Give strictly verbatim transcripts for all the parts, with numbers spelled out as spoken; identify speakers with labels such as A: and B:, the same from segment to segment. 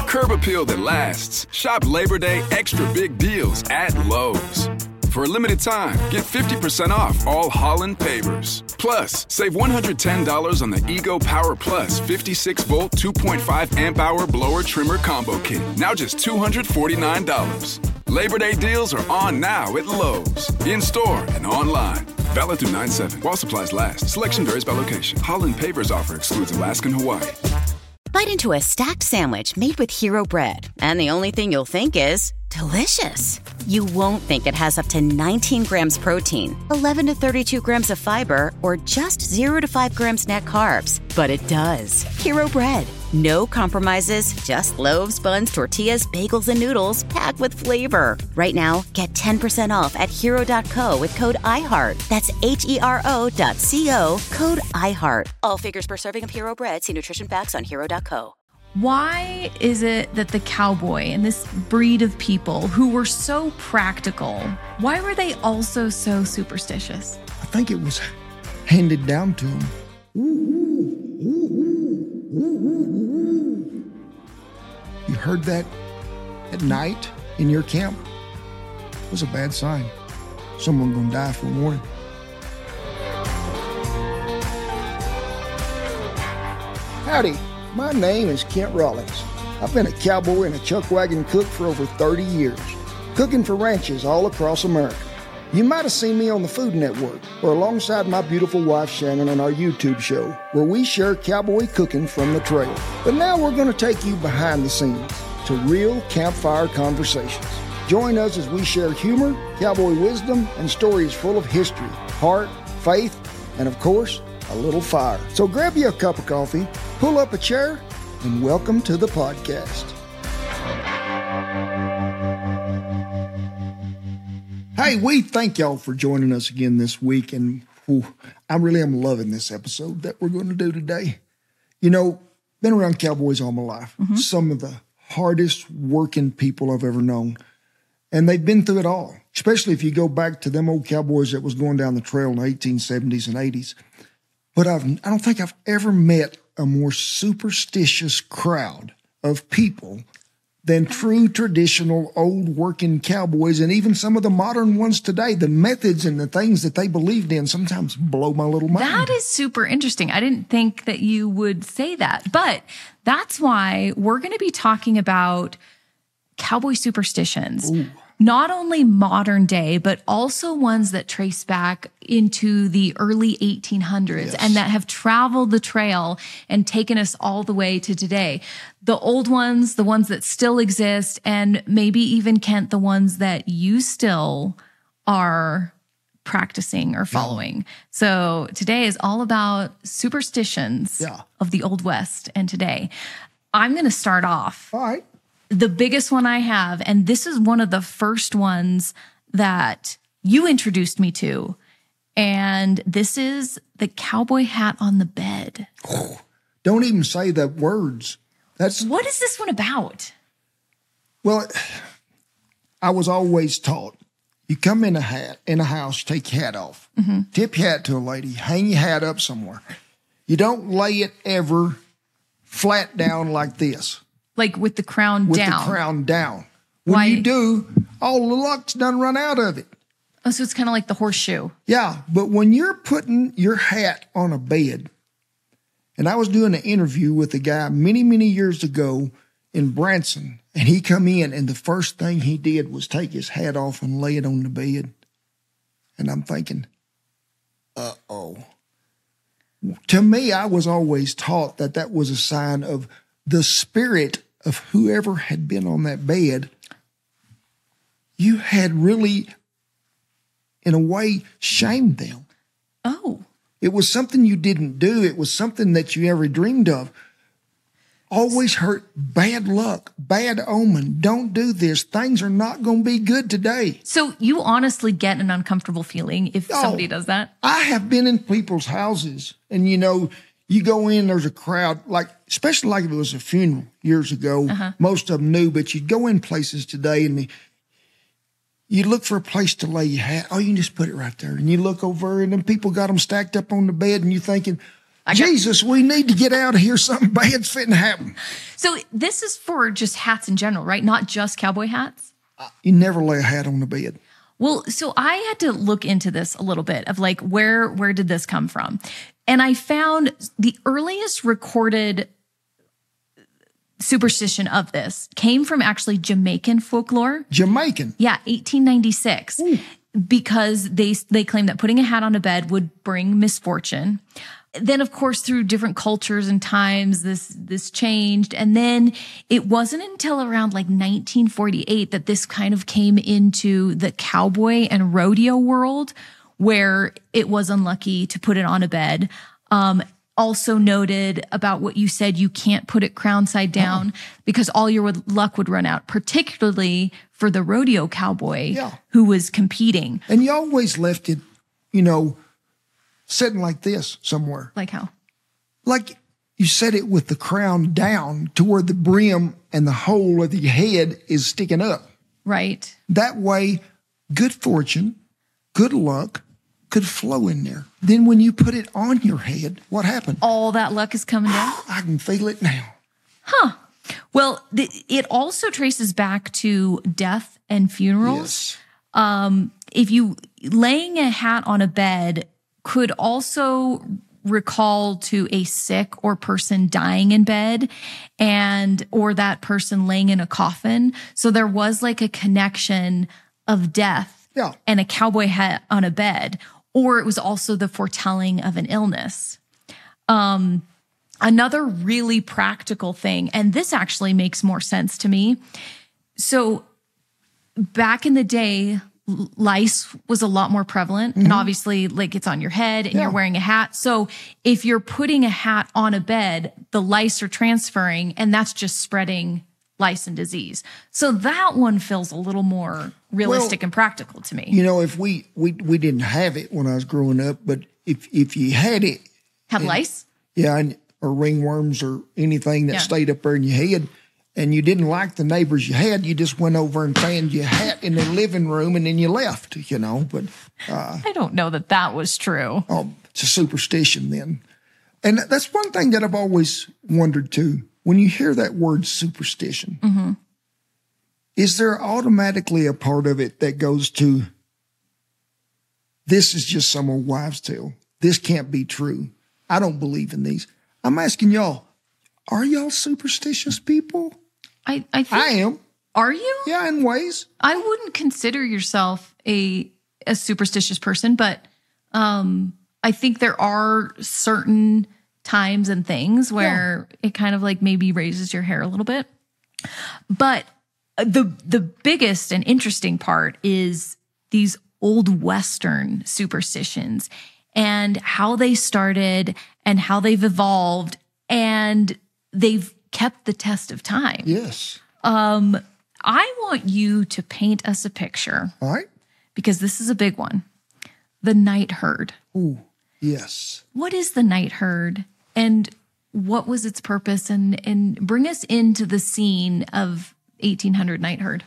A: curb appeal that lasts. Shop Labor Day extra big deals at Lowe's. For a limited time, get fifty percent off all Holland pavers. Plus, save one hundred ten dollars on the Ego Power Plus fifty-six volt two point five amp hour blower trimmer combo kit. Now just two hundred forty-nine dollars. Labor Day deals are on now at Lowe's. In-store and online. Valid through nine seven. While supplies last. Selection varies by location. Holland pavers offer excludes Alaska and Hawaii.
B: Bite into a stacked sandwich made with Hero Bread, and the only thing you'll think is delicious. You won't think it has up to nineteen grams protein, eleven to thirty-two grams of fiber, or just zero to five grams net carbs. But it does. Hero Bread. No compromises, just loaves, buns, tortillas, bagels, and noodles packed with flavor. Right now, get ten percent off at hero dot co with code iHeart. That's H E R O dot C O, code iHeart. All figures per serving of Hero Bread. See nutrition facts on hero dot co.
C: Why is it that the cowboy and this breed of people who were so practical, why were they also so superstitious?
D: I think it was handed down to them. You heard that at night in your camp? It was a bad sign. Someone gonna die for a morning. Howdy, my name is Kent Rollins. I've been a cowboy and a chuck wagon cook for over thirty years, cooking for ranches all across America. You might have seen me on the Food Network or alongside my beautiful wife Shannon on our YouTube show, where we share cowboy cooking from the trail. But now we're going to take you behind the scenes to real campfire conversations. Join us as we share humor, cowboy wisdom, and stories full of history, heart, faith, and of course, a little fire. So grab you a cup of coffee, pull up a chair, and welcome to the podcast. Hey, we thank y'all for joining us again this week, and whew, I really am loving this episode that we're going to do today. You know, been around cowboys all my life. Mm-hmm. Some of the hardest working people I've ever known, and they've been through it all, especially if you go back to them old cowboys that was going down the trail in the eighteen seventies and eighties. But I've, I don't think I've ever met a more superstitious crowd of people than true traditional old working cowboys, and even some of the modern ones today. The methods and the things that they believed in sometimes blow my little mind.
C: That is super interesting. I didn't think that you would say that, but that's why we're going to be talking about cowboy superstitions. Ooh. Not only modern day, but also ones that trace back into the early eighteen hundreds, yes, and that have traveled the trail and taken us all the way to today. The old ones, the ones that still exist, and maybe even, Kent, the ones that you still are practicing or following. Yeah. So today is all about superstitions, yeah, of the Old West and today. I'm going to start off.
D: All right.
C: The biggest one I have, and this is one of the first ones that you introduced me to, and this is the cowboy hat on the bed.
D: Oh, don't even say the words. That's
C: what is this one about?
D: Well, I was always taught, you come in a hat, in a house, take your hat off, mm-hmm, tip your hat to a lady, hang your hat up somewhere. You don't lay it ever flat down like this.
C: Like with the crown
D: with
C: down.
D: With the crown down. When
C: Why?
D: you do, all the luck's done run out of it.
C: Oh, so it's kind of like the horseshoe.
D: Yeah, but when you're putting your hat on a bed, and I was doing an interview with a guy many, many years ago in Branson, and he come in, and the first thing he did was take his hat off and lay it on the bed. And I'm thinking, uh-oh. To me, I was always taught that that was a sign of the spirit of whoever had been on that bed. You had really, in a way, shamed them.
C: Oh.
D: It was something you didn't do. It was something that you never dreamed of. Always hurt, bad luck, bad omen. Don't do this. Things are not going to be good today.
C: So you honestly get an uncomfortable feeling if
D: oh,
C: somebody does that?
D: I have been in people's houses, and, you know, you go in, there's a crowd, like, especially like if it was a funeral years ago. Uh-huh. Most of them knew, but you'd go in places today and you look for a place to lay your hat. Oh, you can just put it right there. And you look over and then people got them stacked up on the bed and you're thinking,
C: I got-
D: Jesus, we need to get out of here. Something bad's fitting to happen.
C: So this is for just hats in general, right? Not just cowboy hats?
D: You never lay a hat on the bed.
C: Well, so I had to look into this a little bit of like, where, where did this come from? And I found the earliest recorded superstition of this came from actually Jamaican folklore.
D: Jamaican.
C: Yeah, eighteen ninety-six. Ooh. Because they they claim that putting a hat on a bed would bring misfortune. Then, of course, through different cultures and times, this this changed. And then it wasn't until around like nineteen forty-eight that this kind of came into the cowboy and rodeo world, where it was unlucky to put it on a bed. Um, also noted about what you said, you can't put it crown side down uh-huh. because all your luck would run out, particularly for the rodeo cowboy
D: yeah.
C: who was competing.
D: And you always left it, you know, sitting like this somewhere.
C: Like how?
D: Like you set it with the crown down to where the brim and the whole of the head is sticking up.
C: Right.
D: That way, good fortune, good luck could flow in there. Then when you put it on your head, what happened?
C: All that luck is coming down?
D: I can feel it now.
C: Huh. Well, th- it also traces back to death and funerals.
D: Yes.
C: Um, if you laying a hat on a bed could also recall to a sick or person dying in bed and or that person laying in a coffin. So there was like a connection of death
D: yeah.
C: and a cowboy hat on a bed, or it was also the foretelling of an illness. Um, another really practical thing, and this actually makes more sense to me. So back in the day, lice was a lot more prevalent. Mm-hmm. And obviously, like, it's on your head and yeah. you're wearing a hat. So if you're putting a hat on a bed, the lice are transferring and that's just spreading lice and disease. So that one feels a little more realistic well, and practical to me.
D: You know, if we, we, we didn't have it when I was growing up, but if, if you had it.
C: Have
D: and,
C: lice?
D: Yeah. And, or ringworms or anything that
C: yeah.
D: stayed up there in your head. And you didn't like the neighbors you had, you just went over and fanned your hat in the living room and then you left, you know. But uh,
C: I don't know that that was true.
D: Oh, it's a superstition then. And that's one thing that I've always wondered too. When you hear that word superstition,
C: mm-hmm.
D: is there automatically a part of it that goes to, this is just some old wives' tale. This can't be true. I don't believe in these. I'm asking y'all, are y'all superstitious people?
C: I, I think.
D: I am.
C: Are you?
D: Yeah, in ways.
C: I wouldn't consider yourself a a superstitious person, but um, I think there are certain times and things where yeah. it kind of like maybe raises your hair a little bit. But the the biggest and interesting part is these old Western superstitions and how they started and how they've evolved and they've kept the test of time.
D: Yes.
C: Um, I want you to paint us a picture.
D: All right.
C: Because this is a big one. The night herd.
D: Ooh, yes.
C: What is the night herd and what was its purpose? And, and bring us into the scene of eighteen hundred night herd.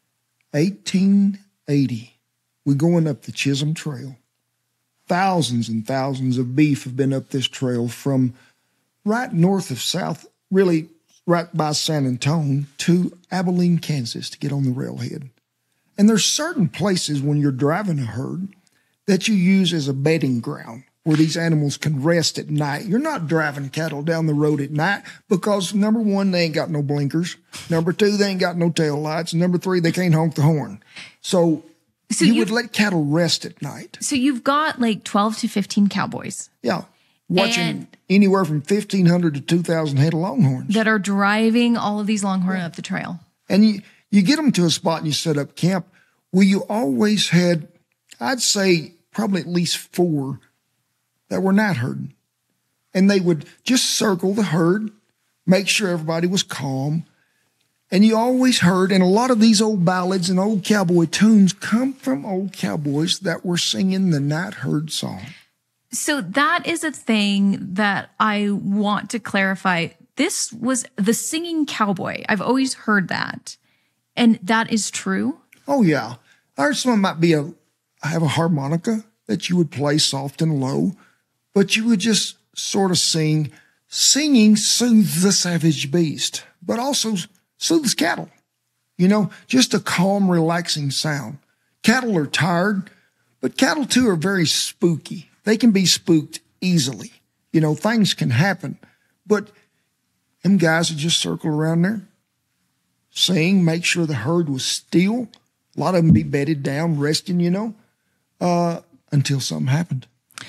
D: eighteen eighty. We're going up the Chisholm Trail. Thousands and thousands of beef have been up this trail from right north of South, really right by San Antonio, to Abilene, Kansas, to get on the railhead. And there's certain places when you're driving a herd that you use as a bedding ground where these animals can rest at night. You're not driving cattle down the road at night because, number one, they ain't got no blinkers. Number two, they ain't got no tail lights. And number three, they can't honk the horn. So, so you would let cattle rest at night.
C: So you've got like twelve to fifteen cowboys.
D: Yeah. Watching
C: and
D: anywhere from fifteen hundred to two thousand head of longhorns.
C: That are driving all of these longhorns yeah. up the trail.
D: And you, you get them to a spot and you set up camp where you always had, I'd say, probably at least four that were night herding. And they would just circle the herd, make sure everybody was calm. And you always heard, and a lot of these old ballads and old cowboy tunes come from old cowboys that were singing the night herd song.
C: So that is a thing that I want to clarify. This was the singing cowboy. I've always heard that. And that is true?
D: Oh, yeah. Or some might be a, have a harmonica that you would play soft and low, but you would just sort of sing. Singing soothes the savage beast, but also soothes cattle. You know, just a calm, relaxing sound. Cattle are tired, but cattle too are very spooky. They can be spooked easily. You know, things can happen, but them guys would just circle around there, sing, make sure the herd was still. A lot of them be bedded down, resting, you know, uh, until something happened.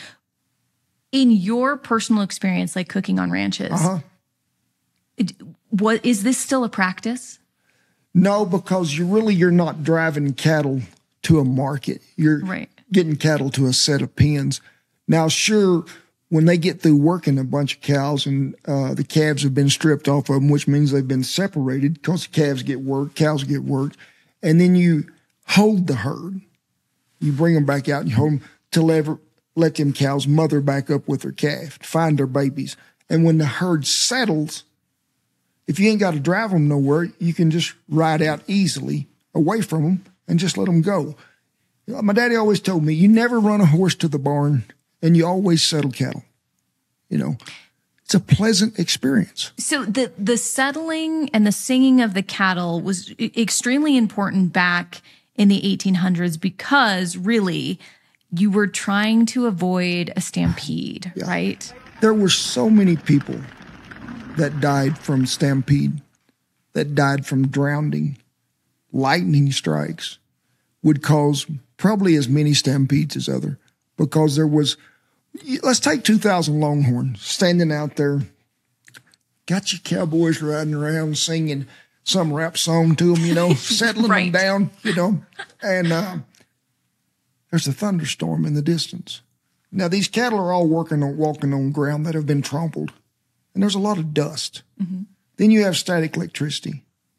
C: In your personal experience, like cooking on ranches,
D: Uh-huh.
C: it, what is this still a practice?
D: No, because you really, you're not driving cattle to a market. You're
C: Right.
D: getting cattle to a set of pens. Now, sure, when they get through working a bunch of cows and uh, the calves have been stripped off of them, which means they've been separated because the calves get worked, cows get worked, and then you hold the herd. You bring them back out and you hold them till ever let them cows mother back up with their calf to find their babies. And when the herd settles, if you ain't got to drive them nowhere, you can just ride out easily away from them and just let them go. My daddy always told me, you never run a horse to the barn and you always settle cattle. You know, it's a pleasant experience.
C: So the the settling and the singing of the cattle was e- extremely important back in the eighteen hundreds because really you were trying to avoid a stampede,
D: Yeah.
C: right?
D: There were so many people that died from stampede, that died from drowning. Lightning strikes would cause probably as many stampedes as other, because there was, let's take two thousand Longhorn standing out there, got your cowboys riding around singing some rap song to them, you know, settling
C: Right.
D: them down, you know, and uh, there's a thunderstorm in the distance. Now, these cattle are all working on walking on ground that have been trampled, and there's a lot of dust. Mm-hmm. Then you have static electricity.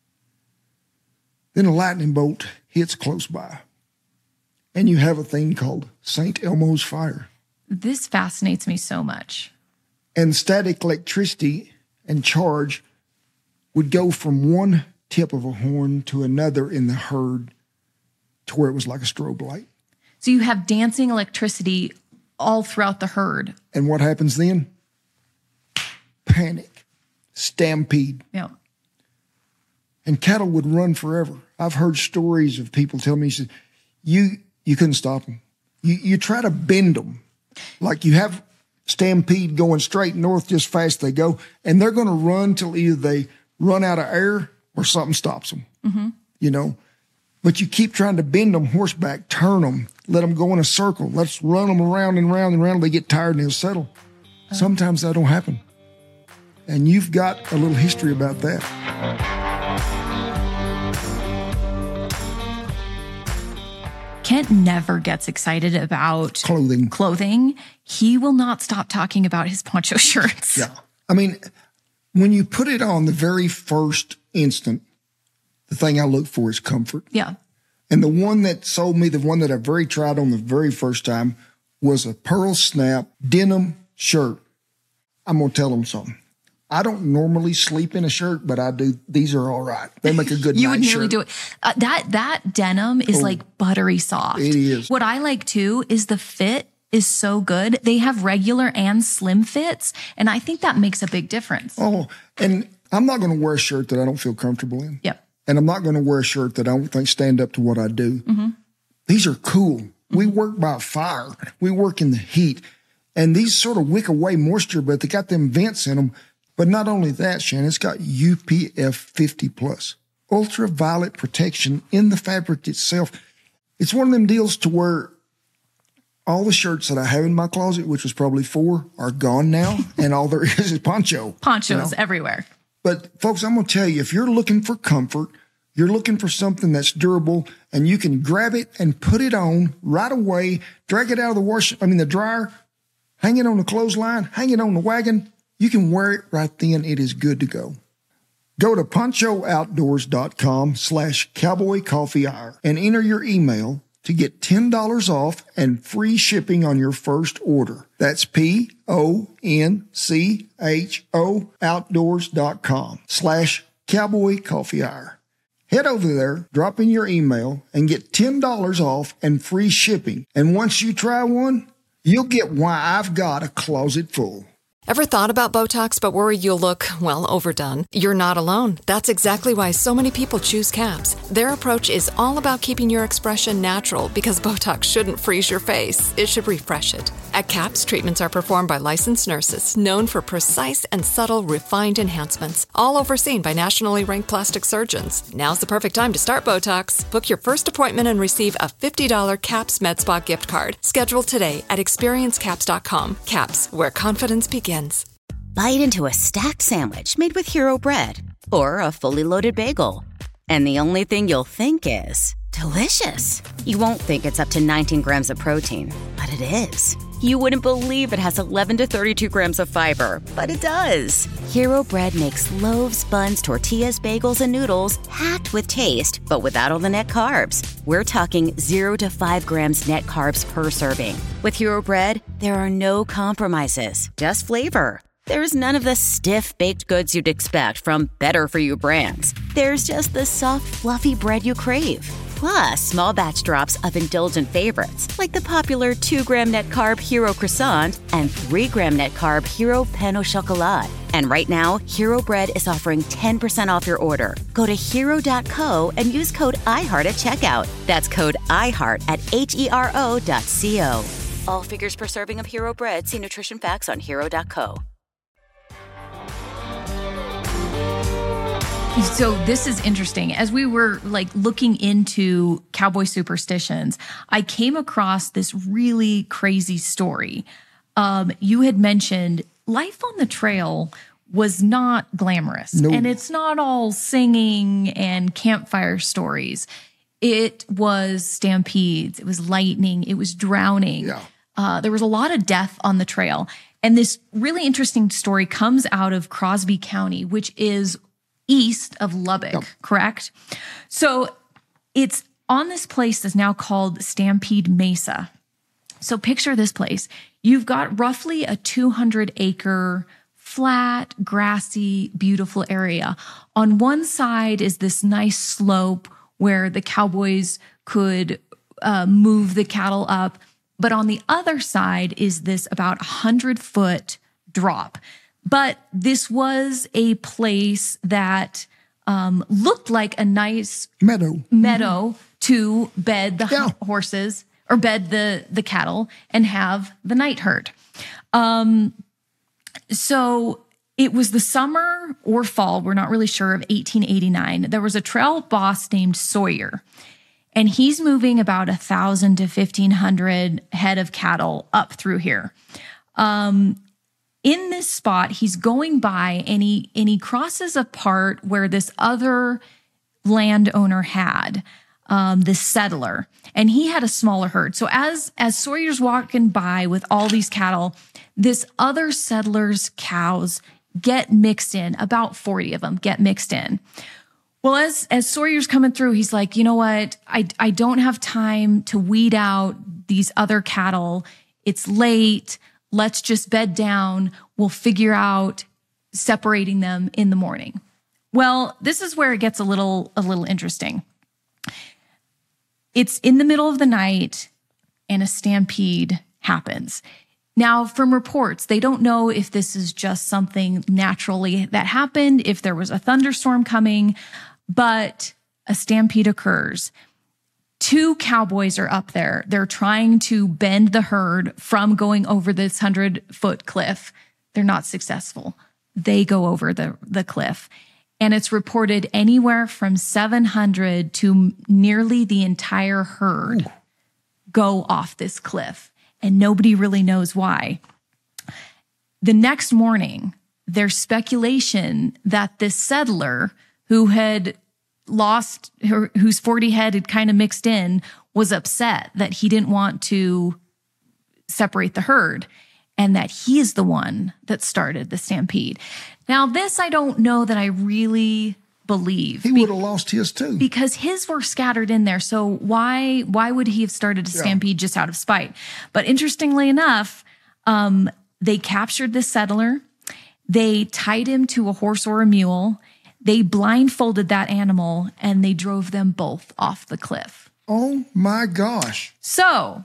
D: Then a lightning bolt hits close by, and you have a thing called Saint Elmo's fire.
C: This fascinates me so much.
D: And static electricity and charge would go from one tip of a horn to another in the herd to where it was like a strobe light.
C: So you have dancing electricity all throughout the herd.
D: And what happens then? Panic, stampede.
C: Yeah.
D: And cattle would run forever. I've heard stories of people tell me, said, you you couldn't stop them. You, you try to bend them. Like you have stampede going straight north just fast they go, and they're going to run till either they run out of air or something stops them, mm-hmm. you know. But you keep trying to bend them horseback, turn them, let them go in a circle. Let's run them around and round and round till they get tired and they'll settle. Uh-huh. Sometimes that don't happen. And you've got a little history about that.
C: Kent never gets excited about
D: Clothing.
C: Clothing. He will not stop talking about his poncho shirts.
D: Yeah. I mean, when you put it on the very first instant, the thing I look for is comfort.
C: Yeah.
D: And the one that sold me, the one that I very tried on the very first time, was a pearl snap denim shirt. I'm going to tell them something. I don't normally sleep in a shirt, but I do. These are all right. They make a good
C: You
D: night
C: would nearly
D: shirt.
C: do it. Uh, that that denim is
D: Oh,
C: like buttery soft.
D: it is.
C: What I like too is the fit is so good. They have regular and slim fits, and I think that makes a big difference.
D: Oh, and I'm not going to wear a shirt that I don't feel comfortable in.
C: Yep.
D: And I'm not going to wear a shirt that I don't think stand up to what I do.
C: Mm-hmm.
D: These are cool. Mm-hmm. We work by fire. We work in the heat. And these sort of wick away moisture, but they got them vents in them. But not only that, Shannon, it's got U P F fifty plus, ultraviolet protection in the fabric itself. It's one of them deals to where all the shirts that I have in my closet, which was probably four, are gone now. And all there is is poncho.
C: Ponchos
D: you know?
C: everywhere.
D: But folks, I'm going to tell you, if you're looking for comfort, you're looking for something that's durable and you can grab it and put it on right away, drag it out of the wash, I mean, the dryer, hang it on the clothesline, hang it on the wagon. You can wear it right then. It is good to go. Go to ponchooutdoors.com slash cowboy coffee hour and enter your email to get ten dollars off and free shipping on your first order. That's P O N C H O outdoors.com slash cowboy coffee hour. Head over there, drop in your email, and get ten dollars off and free shipping. And once you try one, you'll get why I've got a closet full.
E: Ever thought about Botox but worry you'll look, well, overdone? You're not alone. That's exactly why so many people choose CAPS. Their approach is all about keeping your expression natural because Botox shouldn't freeze your face. It should refresh it. At CAPS, treatments are performed by licensed nurses known for precise and subtle refined enhancements, all overseen by nationally ranked plastic surgeons. Now's the perfect time to start Botox. Book your first appointment and receive a fifty dollars CAPS MedSpa gift card. Schedule today at experience caps dot com. CAPS, where confidence begins.
B: Bite into a stacked sandwich made with Hero Bread or a fully loaded bagel. And the only thing you'll think is delicious. You won't think it's up to nineteen grams of protein, but it is. You wouldn't believe it has eleven to thirty-two grams of fiber, but it does. Hero Bread makes loaves, buns, tortillas, bagels, and noodles packed with taste, but without all the net carbs. We're talking zero to five grams net carbs per serving. With Hero Bread, there are no compromises, just flavor. There's none of the stiff, baked goods you'd expect from better-for-you brands. There's just the soft, fluffy bread you crave. Plus, small batch drops of indulgent favorites, like the popular two gram net carb Hero Croissant and three gram net carb Hero Pain au Chocolat. And right now, Hero Bread is offering ten percent off your order. Go to hero dot co and use code iHeart at checkout. That's code iHeart at H E R O dot C O. All figures per serving of Hero Bread. See nutrition facts on hero dot co.
C: So this is interesting. As we were like looking into cowboy superstitions, I came across this really crazy story. Um, you had mentioned life on the trail was not glamorous,
D: no.
C: and it's not all singing and campfire stories. It was stampedes. It was lightning. It was drowning.
D: Yeah.
C: Uh, there was a lot of death on the trail. And this really interesting story comes out of Crosby County, which is east of Lubbock, yep. correct? So it's on this place that's now called Stampede Mesa. So picture this place. You've got roughly a two hundred acre, flat, grassy, beautiful area. On one side is this nice slope where the cowboys could uh, move the cattle up. But on the other side is this about one hundred foot drop. But this was a place that um, looked like a nice
D: meadow
C: meadow
D: mm-hmm.
C: to bed the
D: yeah.
C: horses or bed the, the cattle and have the night herd. Um, so it was the summer or fall, we're not really sure, of eighteen eighty-nine. There was a trail boss named Sawyer, and he's moving about one thousand to fifteen hundred head of cattle up through here. Um, In this spot, he's going by and he, and he crosses a part where this other landowner had, um, this settler, and he had a smaller herd. So as, as Sawyer's walking by with all these cattle, this other settler's cows get mixed in, about forty of them get mixed in. Well, as, as Sawyer's coming through, he's like, you know what? I, I don't have time to weed out these other cattle. It's late. Let's just bed down. We'll figure out separating them in the morning. Well, this is where it gets a little, a little interesting. It's in the middle of the night and a stampede happens. Now, from reports, they don't know if this is just something naturally that happened, if there was a thunderstorm coming, but a stampede occurs. Two cowboys are up there. They're trying to bend the herd from going over this hundred-foot cliff. They're not successful. They go over the, the cliff. And it's reported anywhere from seven hundred to nearly the entire herd Ooh. Go off this cliff. And nobody really knows why. The next morning, there's speculation that this settler who had lost, whose forty head had kind of mixed in, was upset that he didn't want to separate the herd and that he is the one that started the stampede. Now, this I don't know that I really believe.
D: He would have lost his too.
C: Because his were scattered in there. So why why would he have started a stampede yeah. just out of spite? But interestingly enough, um, they captured the settler. They tied him to a horse or a mule. They blindfolded that animal and they drove them both off the cliff.
D: Oh my gosh.
C: So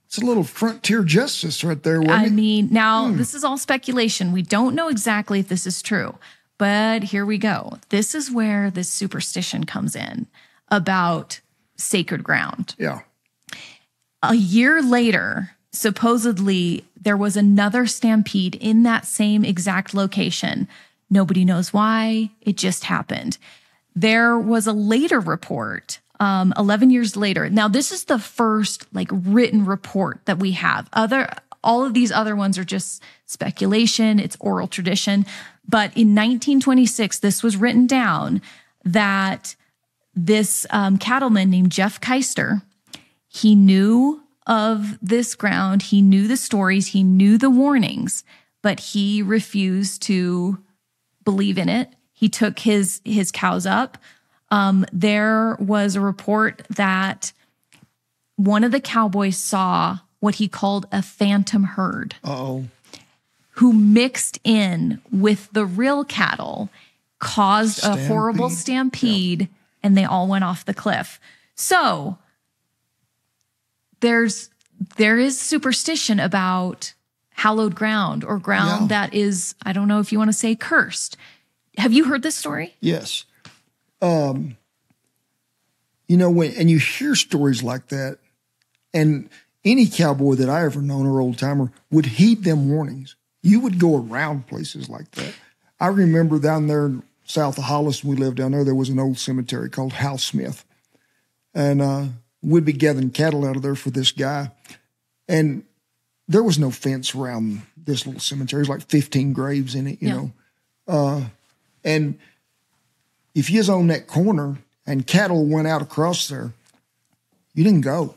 D: it's a little frontier justice right there.
C: I
D: It?
C: mean, now this is all speculation. We don't know exactly if this is true, but here we go. This is where this superstition comes in about sacred ground.
D: Yeah.
C: A year later, supposedly there was another stampede in that same exact location. Nobody knows why. It just happened. There was a later report, um, eleven years later. Now, this is the first like written report that we have. Other, all of these other ones are just speculation. It's oral tradition. But in nineteen twenty-six, this was written down that this um, cattleman named Jeff Keister, he knew of this ground. He knew the stories. He knew the warnings, but he refused to believe in it. He took his his cows up. Um, there was a report that one of the cowboys saw what he called a phantom herd.
D: Uh-oh.
C: Who mixed in with the real cattle, caused
D: Stampede.
C: a horrible stampede, yeah. and they all went off the cliff. So there's there is superstition about hallowed ground or ground
D: Yeah.
C: that is, I don't know if you want to say cursed. Have you heard this story?
D: Yes. Um, you know, when, and you hear stories like that, and any cowboy that I ever known or old timer would heed them warnings. You would go around places like that. I remember down there south of Hollis, we lived down there, there was an old cemetery called Hal Smith. And uh, we'd be gathering cattle out of there for this guy. And there was no fence around this little cemetery. There's like fifteen graves in it, you
C: Yeah.
D: know. Uh, and if you was on that corner and cattle went out across there, you didn't go.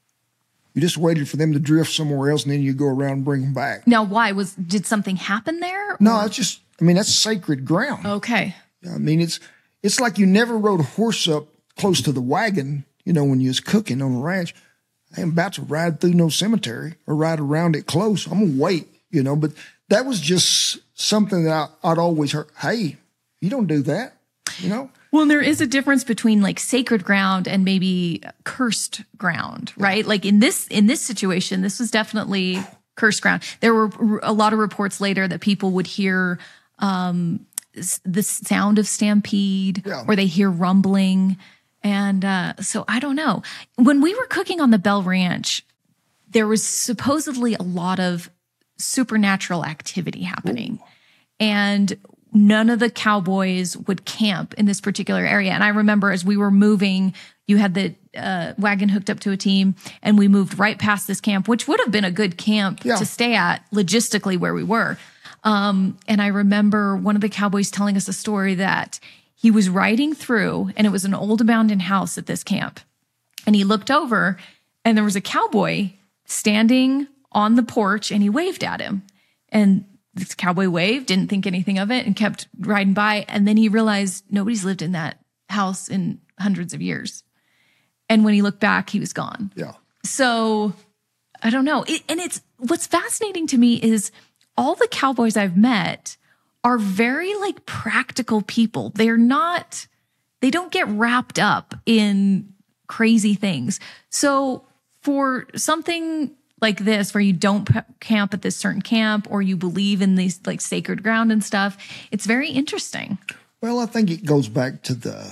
D: You just waited for them to drift somewhere else, and then you go around and bring them back.
C: Now, why? was Did something happen there?
D: No, it's just, I mean, that's sacred ground.
C: Okay.
D: I mean, it's it's like you never rode a horse up close to the wagon, you know, when you was cooking on the ranch. I ain't about to ride through no cemetery or ride around it close. I'm going to wait, you know. But that was just something that I, I'd always heard. Hey, you don't do that, you know.
C: Well, there is a difference between like sacred ground and maybe cursed ground, right? Like in this in this situation, this was definitely cursed ground. There were a lot of reports later that people would hear um, the sound of stampede,
D: Yeah.
C: or they hear rumbling. And uh, so I don't know. When we were cooking on the Bell Ranch, there was supposedly a lot of supernatural activity happening. Ooh. And none of the cowboys would camp in this particular area. And I remember as we were moving, you had the uh, wagon hooked up to a team, and we moved right past this camp, which would have been a good camp
D: Yeah.
C: to stay at logistically where we were. Um, and I remember one of the cowboys telling us a story that he was riding through, and it was an old abandoned house at this camp. And he looked over, and there was a cowboy standing on the porch, and he waved at him. And this cowboy waved, didn't think anything of it, and kept riding by. And then he realized nobody's lived in that house in hundreds of years. And when he looked back, he was gone.
D: Yeah.
C: So I don't know. It, and it's what's fascinating to me is all the cowboys I've met are very like practical people. They're not, they don't get wrapped up in crazy things. So for something like this, where you don't p- camp at this certain camp, or you believe in these like sacred ground and stuff, it's very interesting.
D: Well, I think it goes back to the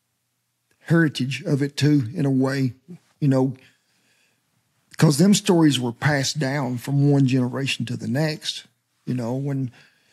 D: heritage of it too, in a way, you know, because them stories were passed down from one generation to the next, you know, when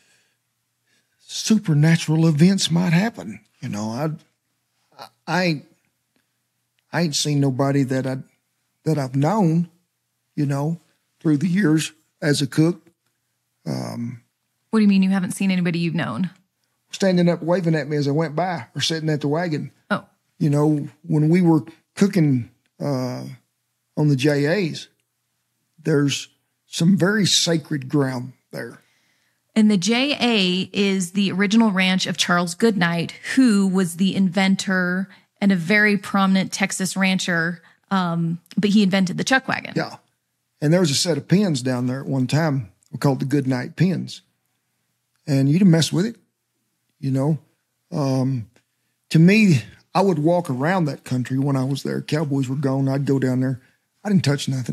D: supernatural events might happen. You know, I, I ain't, I ain't seen nobody that I, that I've known, you know, through the years as a cook. Um,
C: What do you mean you haven't seen anybody you've known?
D: Standing up waving at me as I went by, or sitting at the wagon.
C: Oh,
D: You know, when we were cooking uh, on the J As, there's some very sacred ground there.
C: and the J A is the original ranch of Charles Goodnight, who was the inventor and a very prominent Texas rancher, um, but he invented the chuck wagon.
D: Yeah. And there was a set of pins down there at one time called the Goodnight pins. And you didn't mess with it, you know. Um, to me, I would walk around that country when I was there. Cowboys were gone. I'd go down there. I didn't touch nothing.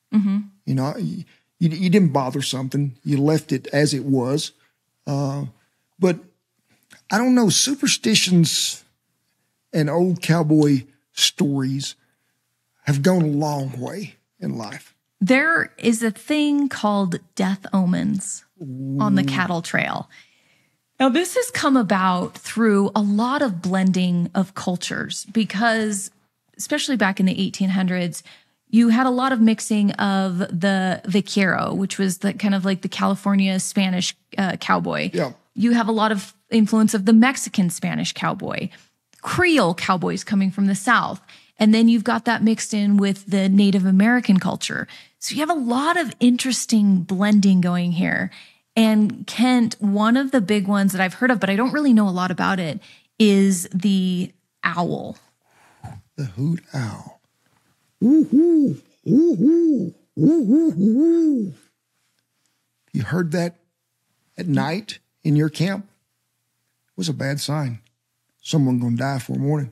D: Mm-hmm. You know, you, you didn't bother something. You left it as it was. Uh, but I don't know, superstitions and old cowboy stories have gone a long way in life.
C: There is a thing called death omens on the cattle trail. Now, this has come about through a lot of blending of cultures because, especially back in the eighteen hundreds, you had a lot of mixing of the vaquero, which was the kind of like the California Spanish uh, cowboy.
D: Yeah.
C: You have a lot of influence of the Mexican Spanish cowboy, Creole cowboys coming from the South. And then you've got that mixed in with the Native American culture. So you have a lot of interesting blending going here. And Kent, one of the big ones that I've heard of, but I don't really know a lot about it, is the owl.
D: The hoot owl. Ooh, ooh, ooh, ooh, ooh, ooh. You heard that at night in your camp? It was a bad sign. Someone gonna die for a morning.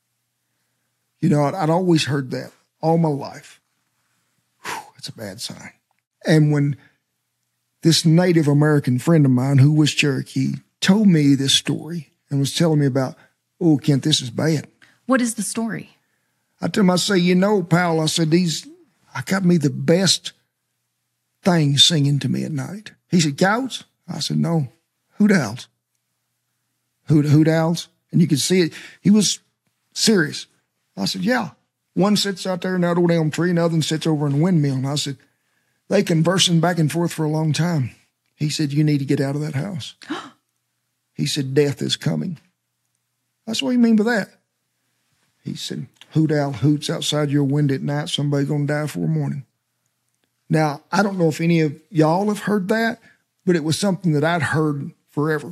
D: You know, I'd, I'd always heard that all my life. Whew, it's a bad sign. And when this Native American friend of mine who was Cherokee told me this story and was telling me about, oh, Kent, this is bad.
C: What is the story?
D: I told him, I say, you know, pal, I said, these, I got me the best thing singing to me at night. He said, cows? I said, no, hoot owls. Hoot, hoot owls? And you could see it. He was serious. I said, yeah. One sits out there in that old elm tree, and the other one sits over in the windmill. And I said, they conversing back and forth for a long time. He said, you need to get out of that house. He said, death is coming. I said, what do you mean by that? He said, hoot owl hoots outside your window at night. Somebody going to die for a morning. Now, I don't know if any of y'all have heard that, but it was something that I'd heard forever.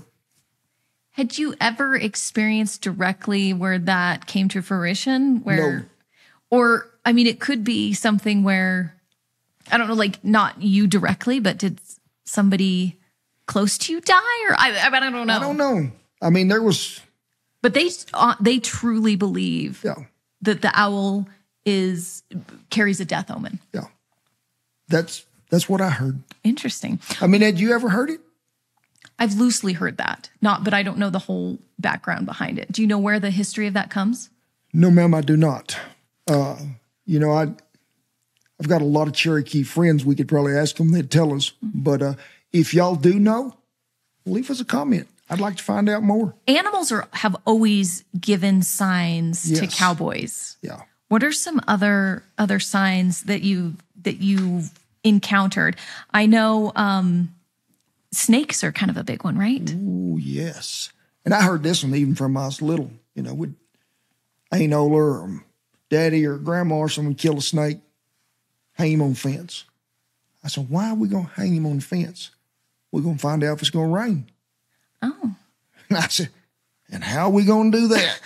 C: Had you ever experienced directly where that came to fruition? Where,
D: No.
C: Or, I mean, it could be something where, I don't know, like not you directly, but did somebody close to you die? Or I, I, I don't know.
D: I don't know. I mean, there was...
C: But they uh, they truly believe
D: Yeah.
C: that the owl is carries a death omen.
D: Yeah. That's that's what I heard.
C: Interesting.
D: I mean, had you ever heard it?
C: I've loosely heard that, not, but I don't know the whole background behind it. Do you know where the history of that comes?
D: No, ma'am, I do not. Uh, you know, I, I've got a lot of Cherokee friends. We could probably ask them. They'd tell us. Mm-hmm. But uh, if y'all do know, leave us a comment. I'd like to find out more.
C: Animals are have always given signs
D: Yes.
C: to cowboys.
D: Yeah.
C: What are some other other signs that you that you've encountered? I know um, snakes are kind of a big one, right?
D: Oh, yes. And I heard this one even from when I was little. You know, would Aunt Ola or Daddy or Grandma or someone kill a snake, hang him on the fence. I said, why are we going to hang him on the fence? We're going to find out if it's going to rain.
C: Oh.
D: And I said, and how are we going to do that?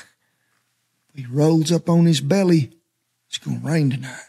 D: He rolls up on his belly. It's going to rain tonight.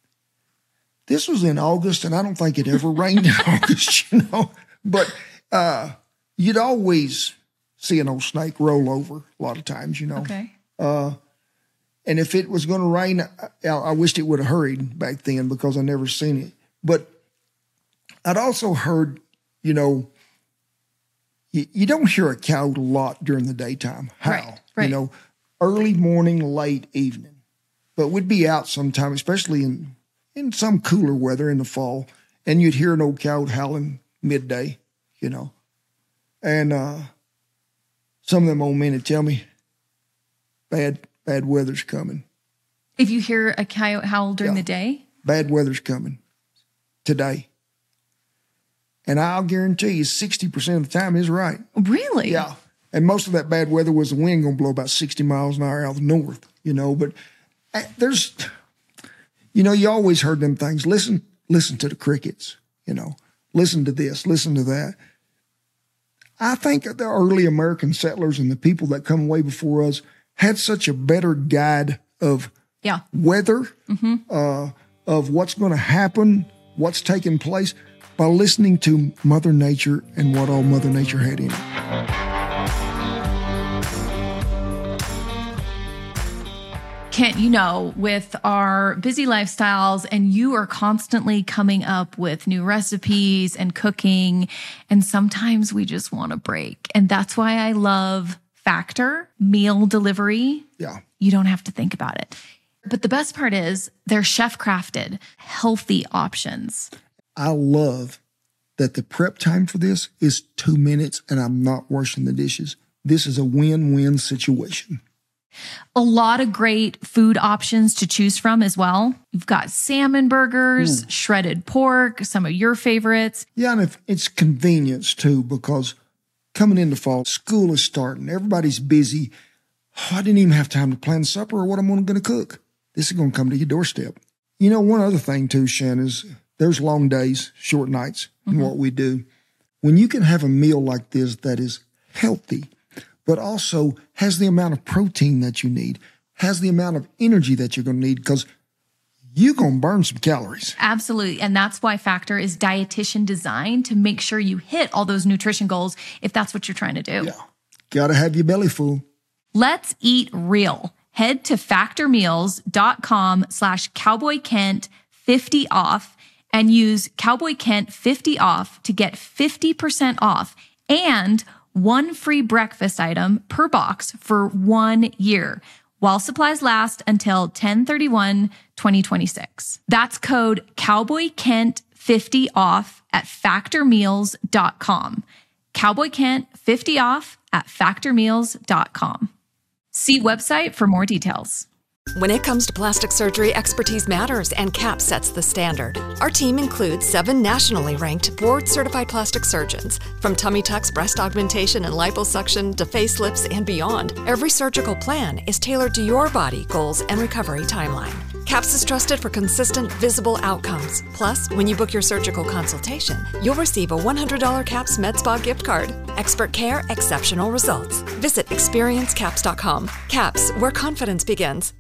D: This was in August, and I don't think it ever rained in August, you know. But uh, you'd always see an old snake roll over a lot of times, you know.
C: Okay.
D: Uh, and if it was going to rain, I, I wished it would have hurried back then because I never seen it. But I'd also heard, you know, you, you don't hear a cow a lot during the daytime. How?
C: Right, right.
D: You know, early morning, late evening. But we'd be out sometime, especially in, in some cooler weather in the fall, and you'd hear an old cow howling midday, you know. And uh, some of them old men would tell me, bad, bad weather's coming.
C: If you hear a coyote howl during
D: Yeah.
C: the day?
D: Bad weather's coming today. And I'll guarantee you sixty percent of the time is right.
C: Really?
D: Yeah. And most of that bad weather was the wind going to blow about sixty miles an hour out of the north, you know. But uh, there's, you know, you always heard them things. Listen, listen to the crickets, you know. Listen to this, listen to that. I think the early American settlers and the people that come way before us had such a better guide of
C: Yeah.
D: weather, mm-hmm. uh, of what's going to happen, what's taking place, by listening to Mother Nature and what all Mother Nature had in it.
C: Kent, you know, with our busy lifestyles, and you are constantly coming up with new recipes and cooking, and sometimes we just want a break. And that's why I love Factor meal delivery.
D: Yeah.
C: You don't have to think about it. But the best part is they're chef-crafted, healthy options.
D: I love that the prep time for this is two minutes and I'm not washing the dishes. This is a win-win situation.
C: A lot of great food options to choose from as well. You've got salmon burgers, mm. shredded pork, some of your favorites.
D: Yeah, and if it's convenience too, because coming into fall, school is starting. Everybody's busy. Oh, I didn't even have time to plan supper or what I'm going to cook. This is going to come to your doorstep. You know, one other thing too, Shan, is there's long days, short nights in mm-hmm. what we do. When you can have a meal like this that is healthy, but also has the amount of protein that you need, has the amount of energy that you're going to need, because you're going to burn some calories.
C: Absolutely. And that's why Factor is dietitian designed to make sure you hit all those nutrition goals if that's what you're trying to do.
D: Yeah. Got to have your belly full.
C: Let's eat real. Head to factormeals.com slash cowboykent 50 off and use Cowboy Kent fifty off to get fifty percent off and one free breakfast item per box for one year while supplies last until ten thirty-one twenty twenty-six. That's code Cowboy Kent fifty off at factor meals dot com. Cowboy Kent fifty off at factor meals dot com. See website for more details.
E: When it comes to plastic surgery, expertise matters, and CAP sets the standard. Our team includes seven nationally ranked, board-certified plastic surgeons. From tummy tucks, breast augmentation, and liposuction to facelifts and beyond, every surgical plan is tailored to your body, goals, and recovery timeline. CAPS is trusted for consistent, visible outcomes. Plus, when you book your surgical consultation, you'll receive a one hundred dollars CAPS Med Spa gift card. Expert care, exceptional results. Visit experience caps dot com. CAPS, where confidence begins.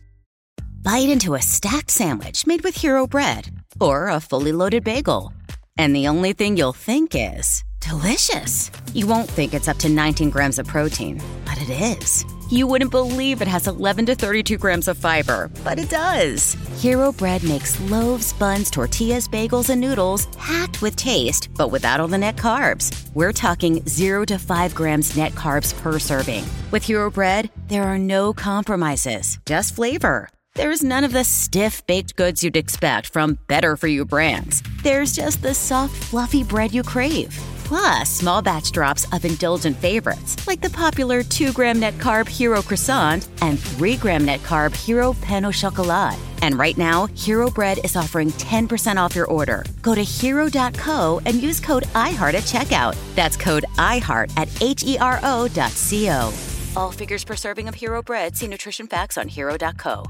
B: Bite into a stacked sandwich made with Hero Bread or a fully loaded bagel. And the only thing you'll think is delicious. You won't think it's up to nineteen grams of protein, but it is. You wouldn't believe it has eleven to thirty-two grams of fiber, but it does. Hero Bread makes loaves, buns, tortillas, bagels, and noodles packed with taste, but without all the net carbs. We're talking zero to five grams net carbs per serving. With Hero Bread, there are no compromises, just flavor. There's none of the stiff baked goods you'd expect from better-for-you brands. There's just the soft, fluffy bread you crave. Plus, small batch drops of indulgent favorites, like the popular two gram net carb Hero Croissant and three gram net carb Hero Pain au Chocolat. And right now, Hero Bread is offering ten percent off your order. Go to hero dot co and use code iHeart at checkout. That's code iHeart at H E R O dot C O. All figures per serving of Hero Bread. See nutrition facts on hero dot co.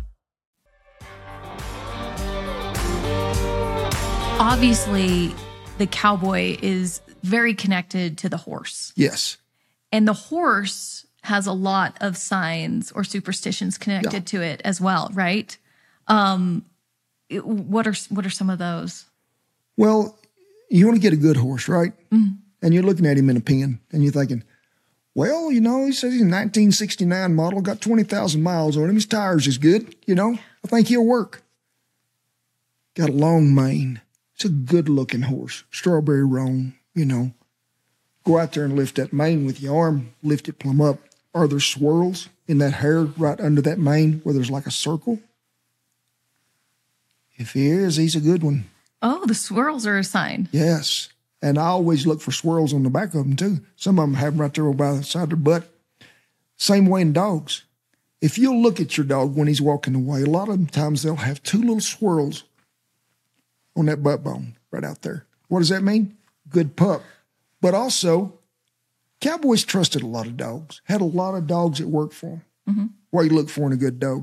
C: Obviously, the cowboy is very connected to the horse.
D: Yes.
C: And the horse has a lot of signs or superstitions connected yeah. to it as well, right? Um, it, what are what are some of those?
D: Well, you want to get a good horse, right? Mm-hmm. And you're looking at him in a pen, and you're thinking, well, you know, he says he's a nineteen sixty-nine model, got twenty thousand miles on him. His tires is good, you know. I think he'll work. Got a long mane. It's a good-looking horse. Strawberry roan, you know. Go out there and lift that mane with your arm, lift it plumb up. Are there swirls in that hair right under that mane where there's like a circle? If he is, he's a good one.
C: Oh, the swirls are a sign.
D: Yes. And I always look for swirls on the back of them, too. Some of them have them right there by the side of their butt. Same way in dogs. If you'll look at your dog when he's walking away, a lot of the times they'll have two little swirls on that butt bone right out there. What does that mean? Good pup. But also, cowboys trusted a lot of dogs, had a lot of dogs that worked for them. Mm-hmm. What do you look for in a good dog?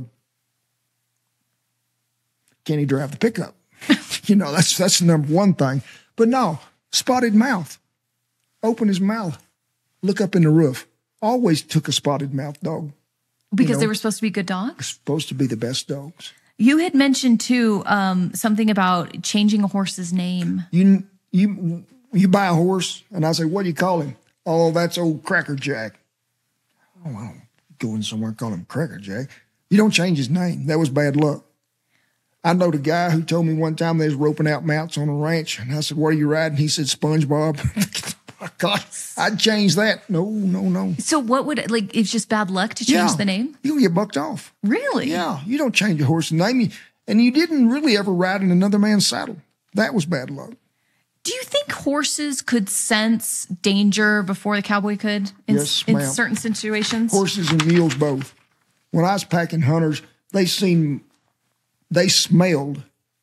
D: Can he drive the pickup? you know, that's that's the number one thing. But no, spotted mouth. Open his mouth. Look up in the roof. Always took a spotted mouth dog.
C: Because
D: you know,
C: they were supposed to be good dogs?
D: Supposed to be the best dogs.
C: You had mentioned, too, um, something about changing a horse's name.
D: You you you buy a horse, and I say, what do you call him? Oh, that's old Cracker Jack. Oh, I don't go in somewhere and call him Cracker Jack. You don't change his name. That was bad luck. I know the guy who told me one time they was roping out mounts on a ranch, and I said, "What are you riding?" He said, "SpongeBob." Oh, God, I'd change that. No, no, no.
C: So what would, like, it's just bad luck to change
D: yeah,
C: the name?
D: You'll get bucked off.
C: Really?
D: Yeah, you don't change a horse's name. And you didn't really ever ride in another man's saddle. That was bad luck.
C: Do you think horses could sense danger before the cowboy could in,
D: Yes,
C: in
D: ma'am.
C: certain situations?
D: Horses and mules both. When I was packing hunters, they seen, they smelled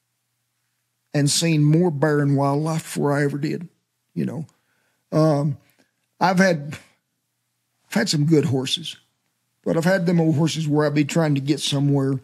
D: and seen more bear and wildlife before I ever did, you know. Um, I've had, I've had some good horses, but I've had them old horses where I'd be trying to get somewhere,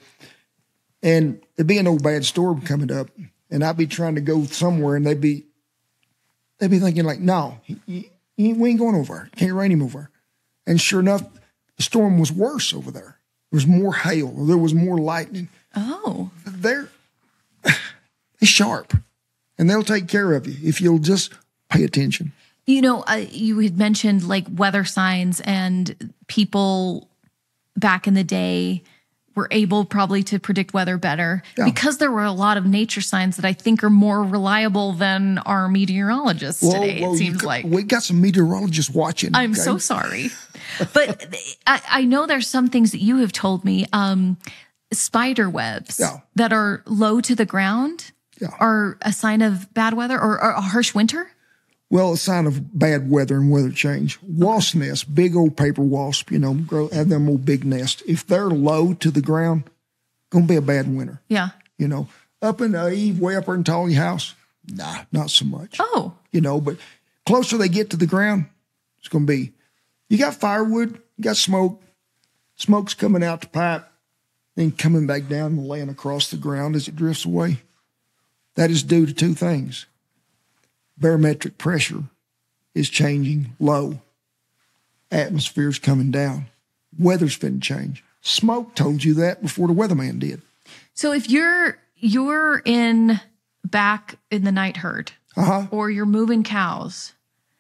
D: and it'd be an old bad storm coming up, and I'd be trying to go somewhere, and they'd be, they'd be thinking like, "No, he, he, he, we ain't going over there. Can't ride him over there." And sure enough, the storm was worse over there. There was more hail. There was more lightning.
C: Oh.
D: They're, they're sharp, and they'll take care of you if you'll just pay attention.
C: You know, uh, you had mentioned like weather signs, and people back in the day were able probably to predict weather better
D: Yeah.
C: because there were a lot of nature signs that I think are more reliable than our meteorologists
D: Well,
C: today,
D: well,
C: it
D: you
C: seems
D: got-
C: like.
D: we got some meteorologists watching.
C: I'm
D: okay?
C: so sorry. But I, I know there's some things that you have told me, um, spider webs
D: Yeah.
C: that are low to the ground
D: Yeah.
C: are a sign of bad weather or, or a harsh winter.
D: Well, a sign of bad weather and weather change. Wasp nests, big old paper wasp, you know, grow, have them old big nest. If they're low to the ground, gonna be a bad winter.
C: Yeah.
D: You know, up in the eave, way up in Tolly house, nah, not so much.
C: Oh,
D: You know, but closer they get to the ground, it's gonna be. You got firewood, you got smoke. Smoke's coming out the pipe, then coming back down and laying across the ground as it drifts away. That is due to two things. Barometric pressure is changing low. Atmosphere's coming down. Weather's finna change. Smoke told you that before the weatherman did.
C: so if you're you're in back in the night herd
D: Uh-huh.
C: or you're moving cows,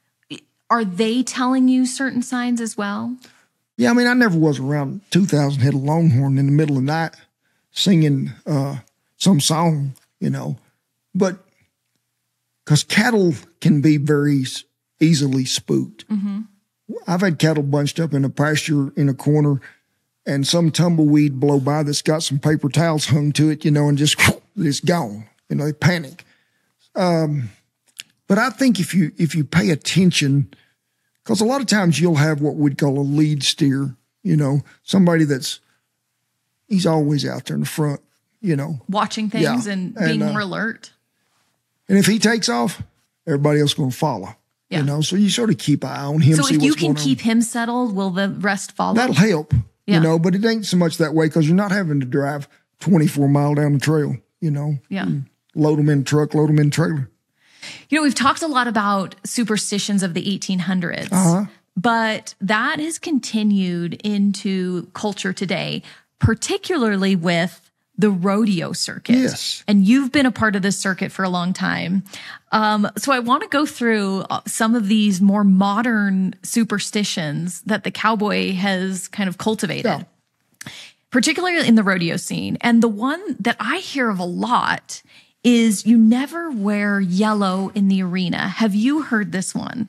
C: are they telling you certain signs as well?
D: Yeah, I mean, I never was around two thousand head of longhorn in the middle of the night singing uh, some song, you know. But because cattle can be very s- easily spooked.
C: Mm-hmm.
D: I've had cattle bunched up in a pasture in a corner and some tumbleweed blow by that's got some paper towels hung to it, you know, and just it's gone. You know, they panic. Um, but I think if you if you pay attention, because a lot of times you'll have what we'd call a lead steer, you know, somebody that's, he's always out there in the front, you know.
C: Watching things
D: Yeah.
C: and being
D: And, uh,
C: more alert.
D: And if he takes off, everybody else going to follow,
C: Yeah.
D: you know. So you sort of keep an eye on him.
C: So
D: see
C: if you
D: what's
C: can
D: going on.
C: keep him settled, will the rest follow?
D: That'll help,
C: Yeah.
D: you know, but it ain't so much that way because you're not having to drive twenty-four mile down the trail, you know.
C: Yeah.
D: You load them in the truck, load them in the trailer.
C: You know, we've talked a lot about superstitions of the eighteen hundreds,
D: Uh-huh.
C: but that has continued into culture today, particularly with the rodeo circuit.
D: Yes.
C: And you've been a part of this circuit for a long time. Um, so I want to go through uh, some of these more modern superstitions that the cowboy has kind of cultivated.
D: Yeah.
C: Particularly in the rodeo scene. And the one that I hear of a lot is you never wear yellow in the arena. Have you heard this one?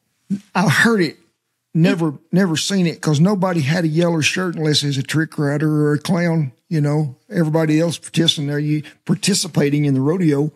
D: I heard it, never, never seen it because nobody had a yellow shirt unless it's a trick rider or a clown. You know, everybody else participating there, you participating in the rodeo,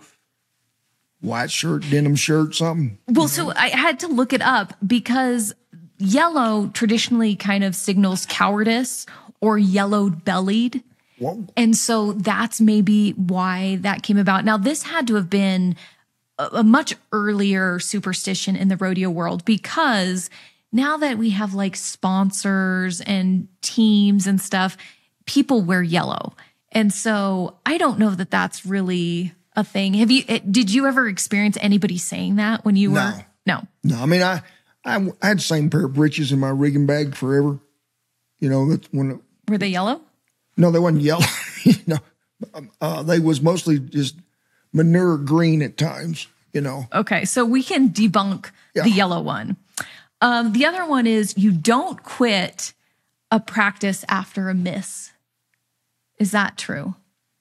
D: white shirt, denim shirt, something.
C: Well, so I had to look it up because yellow traditionally kind of signals cowardice or yellowed bellied.
D: Whoa.
C: And so that's maybe why that came about. Now, this had to have been a, a much earlier superstition in the rodeo world because now that we have like sponsors and teams and stuff, people wear yellow. And so I don't know that that's really a thing. Have you, did you ever experience anybody saying that when you
D: No.
C: were? No.
D: No, I mean, I, I, I had the same pair of breeches in my rigging bag forever. You know, that's when,
C: Were they yellow?
D: no, they wasn't yellow. you know, uh, they was mostly just manure green at times, you know.
C: Okay. So we can debunk
D: Yeah.
C: the yellow one. Um, the other one is you don't quit a practice after a miss. Is that true?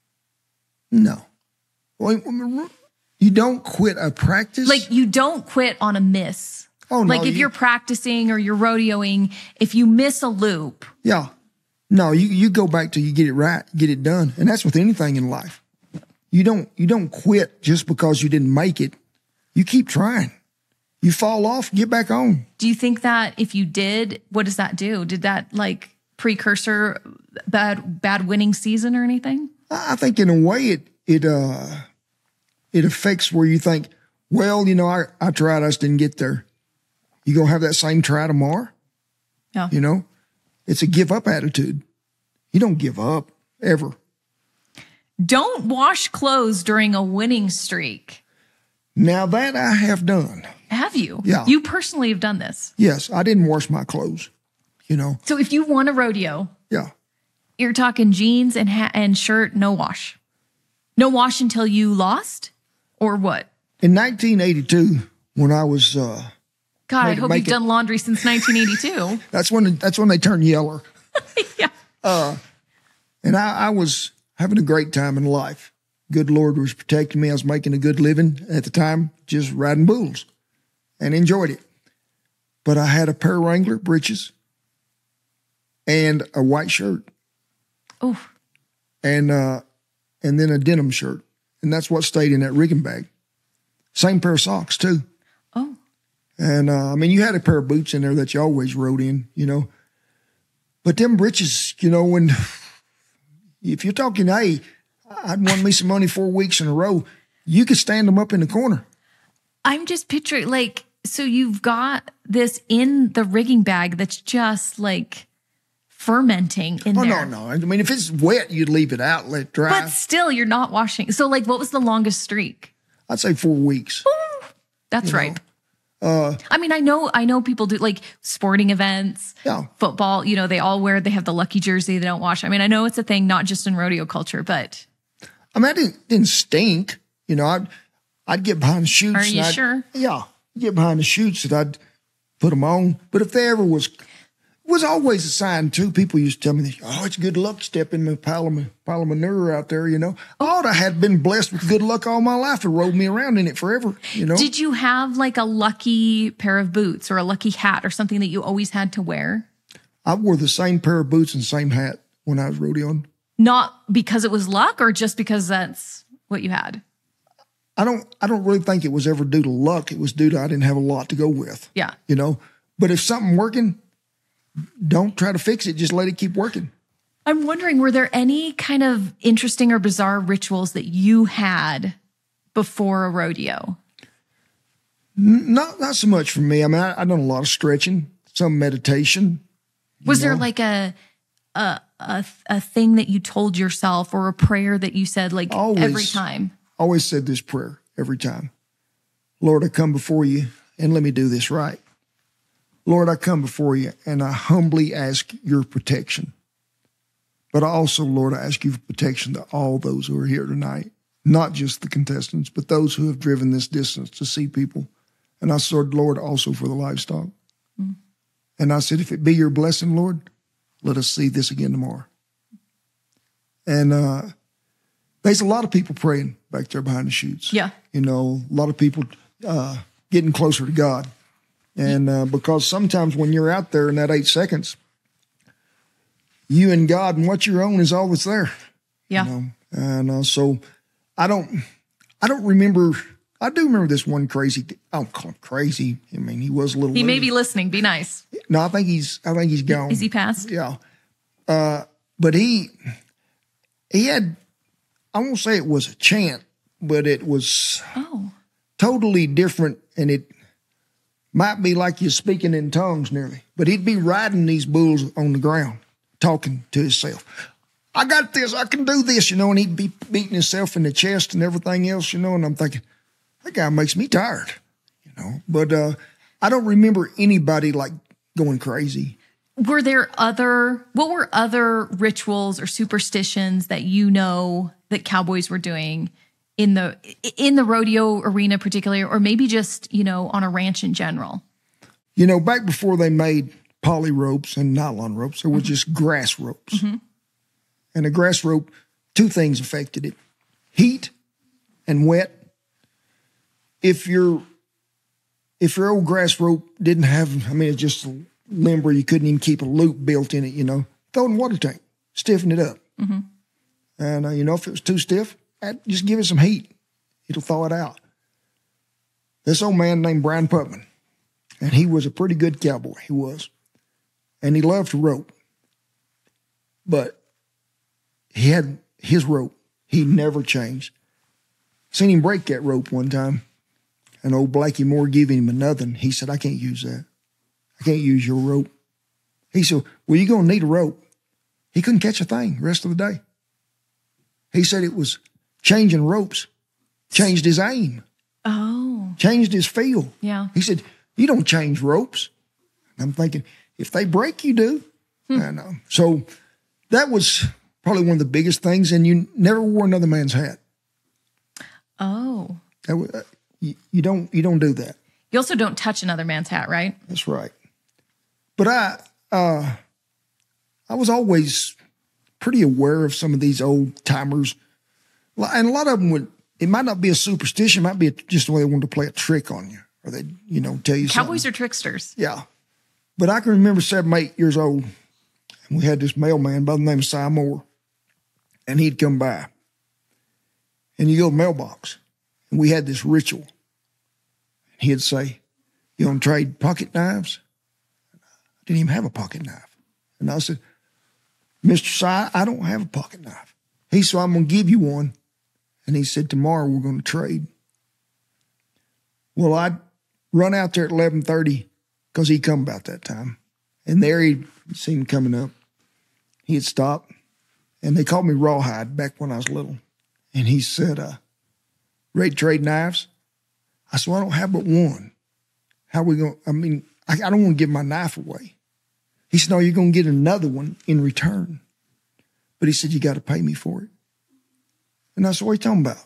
D: No. Well, you don't quit a practice?
C: Like you don't quit on a miss.
D: Oh, no.
C: Like if
D: you,
C: you're practicing or you're rodeoing, if you miss a loop.
D: Yeah. No, you, you go back till you get it right, get it done. And that's with anything in life. You don't you don't quit just because you didn't make it. You keep trying. You fall off, get back on.
C: Do you think that if you did, what does that do? Did that like precursor bad bad winning season or anything?
D: I think in a way it it uh it affects where you think, well, you know, I, I tried, I just didn't get there. You gonna have that same try tomorrow?
C: Yeah.
D: You know? It's a give up attitude. You don't give up ever.
C: Don't wash clothes during a winning streak.
D: Now that I have done.
C: Have you?
D: Yeah.
C: You personally have done this.
D: Yes, I didn't wash my clothes, you know.
C: So if you won a rodeo,
D: Yeah.
C: you're talking jeans and hat and shirt, no wash. No wash until you lost? Or what?
D: In nineteen eighty-two, when I was uh
C: God, I
D: Make it-
C: hope
D: make
C: you've
D: it-
C: done laundry since nineteen eighty-two.
D: that's when that's when they turn yellow.
C: Yeah.
D: And I, I was having a great time in life. Good Lord was protecting me. I was making a good living at the time, just riding bulls, and enjoyed it. But I had a pair of Wrangler breeches and a white shirt,
C: Oh,
D: and uh, and then a denim shirt, and that's what stayed in that rigging bag. Same pair of socks too.
C: oh.
D: And uh, I mean, you had a pair of boots in there that you always rode in, you know. But them breeches, you know, when if you're talking, hey, I'd won me some money four weeks in a row, you could stand them up in the corner.
C: I'm just picturing like, so you've got this in the rigging bag that's just like fermenting in
D: Oh,
C: there.
D: no, no. I mean, if it's wet, you'd leave it out, let it dry.
C: But still, you're not washing. So like, what was the longest streak?
D: I'd say four weeks.
C: That's
D: You know,
C: right. I mean, I know, I know people do like sporting events,
D: Yeah.
C: football, you know, they all wear, they have the lucky jersey, they don't wash. I mean, I know it's a thing, not just in rodeo culture, but
D: I mean, I didn't, didn't stink. You know, I'd, I'd get behind the chutes.
C: Are
D: and
C: you
D: I'd-
C: sure?
D: Yeah. Get behind the chutes and I'd put them on. But if there ever was, it was always a sign too. People used to tell me, oh, it's good luck stepping my pile of, pile of manure out there, you know. I ought to have been blessed with good luck all my life and rode me around in it forever, you know.
C: did you have like a lucky pair of boots or a lucky hat or something that you always had to wear?
D: I wore the same pair of boots and same hat when I was rodeoing.
C: Not because it was luck or just because that's what you had?
D: I don't I don't really think it was ever due to luck. It was due to I didn't have a lot to go with.
C: Yeah.
D: You know. But if something working, don't try to fix it. Just let it keep working.
C: I'm wondering, were there any kind of interesting or bizarre rituals that you had before a rodeo?
D: Not not so much for me. I mean, I, I done a lot of stretching, some meditation.
C: Was there like a, a a a thing that you told yourself or a prayer that you said like
D: Always.
C: every time?
D: Always said this prayer every time. Lord, I come before you and let me do this right. Lord, I come before you and I humbly ask your protection. But I also, Lord, I ask you for protection to all those who are here tonight, not just the contestants, but those who have driven this distance to see people. And I said, Lord, also for the livestock. Mm. And I said, if it be your blessing, Lord, let us see this again tomorrow. And uh, there's a lot of people praying back there behind the chutes.
C: Yeah.
D: You know, a lot of people uh, getting closer to God. And uh, because sometimes when you're out there in that eight seconds, you and God and what you're on is all that's there.
C: Yeah.
D: You know? And uh, so I don't, I don't remember. I do remember this one crazy. I don't call him crazy. I mean, he was a little.
C: He may
D: loony.
C: be listening. Be nice.
D: No, I think he's. I think he's gone.
C: Is he passed?
D: Yeah. Uh, but he, he had. I won't say it was a chant, but it was
C: Oh.
D: totally different, and it might be like you're speaking in tongues nearly. But he'd be riding these bulls on the ground, talking to himself. I got this. I can do this, you know. And he'd be beating himself in the chest and everything else, you know. And I'm thinking, that guy makes me tired, you know. But uh, I don't remember anybody like going crazy.
C: Were there other, what were other rituals or superstitions that you know that cowboys were doing in the in the rodeo arena particularly, or maybe just, you know, on a ranch in general?
D: You know, back before they made poly ropes and nylon ropes, there was mm-hmm. just grass ropes. Mm-hmm. And a grass rope, two things affected it. Heat and wet. If your if your old grass rope didn't have, I mean, it's just limber, you couldn't even keep a loop built in it, you know, throw it in a water tank, stiffen it up. Mm-hmm. And, uh, you know, if it was too stiff, add, just give it some heat. It'll thaw it out. This old man named Brian Putman, and he was a pretty good cowboy, he was. And he loved to rope. But he had his rope. He never changed. Seen him break that rope one time. And old Blakey Moore gave him another, and he said, I can't use that. I can't use your rope. He said, well, you're going to need a rope. He couldn't catch a thing the rest of the day. He said it was changing ropes, changed his aim.
C: Oh.
D: Changed his feel.
C: Yeah.
D: He said, you don't change ropes. And I'm thinking, if they break, you do. Hmm. And uh, so that was probably one of the biggest things, and you never wore another man's hat.
C: Oh.
D: That was, uh, you, you don't you don't do that.
C: You also don't touch another man's hat, right?
D: That's right. But I uh, I was always pretty aware of some of these old timers, and a lot of them would. It might not be a superstition; it might be just the way they wanted to play a trick on you, or they, you know, tell you.
C: Cowboys
D: something.
C: are tricksters.
D: Yeah, but I can remember seven, eight years old, and we had this mailman by the name of Si Moore, and he'd come by, and you go to the mailbox, and we had this ritual. He'd say, you want to trade pocket knives? I didn't even have a pocket knife. And I said, Mister Si, I don't have a pocket knife. He said, I'm going to give you one. And he said, tomorrow we're going to trade. Well, I'd run out there at eleven thirty because he'd come about that time. And there he'd seen him coming up. He'd stop. And they called me Rawhide back when I was little. And he said, uh, ready to trade knives? I said, well, I don't have but one. How are we going to, I mean, I, I don't want to give my knife away. He said, no, you're going to get another one in return. But he said, you got to pay me for it. And I said, what are you talking about?